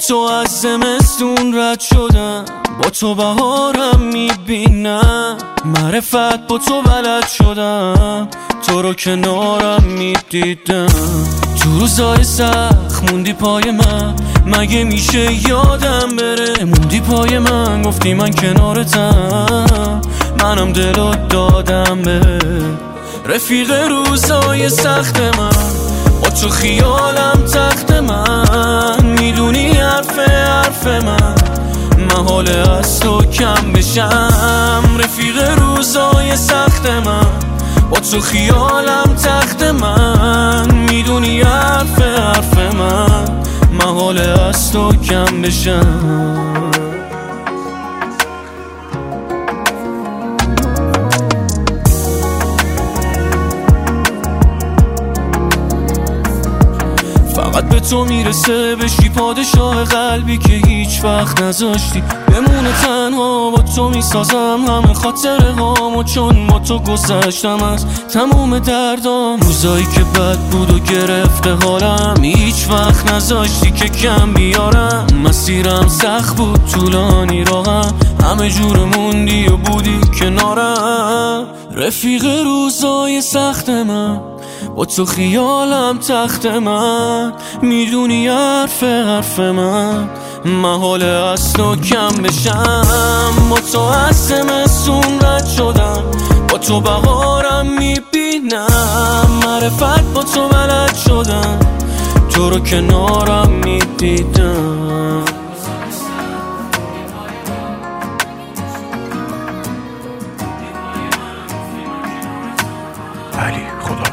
تو از زمستون رد شدم، با تو بهارم میبینم، معرفت با تو بلد شدم، تو رو کنارم میدیدم. تو روزای سخت موندی پای من، مگه میشه یادم بره؟ موندی پای من، گفتی من کنارتم، منم دلو دادم به رفیق روزای سخت من. با تو خیالم تخت من، میدونی حرف من محاله از تو کم بشم. رفیق روزای سخت من، با تو خیالم تخت من، میدونی حرف من محاله از تو کم بشم. فقط به تو میرسه بشی پادشاه قلبی که هیچ وقت نذاشتی بمونه تنها. با تو میسازم همه خاطره هامو، چون با تو گذشتم از تموم دردام. روزایی که بد بود و گرفته حالم، هیچ وقت نذاشتی که کم بیارم. مسیرم سخت بود طولانی راهم، همه جور موندی و بودی کنارم. رفیق روزای سخت من، با تو خیالم تخت من، میدونی حرف من محاله از تو کم بشم. با تو از زمستون رد شدم، با تو بهارم میبینم، معرفت با تو بلد شدم، تو رو کنارم میدیدم. علی خدا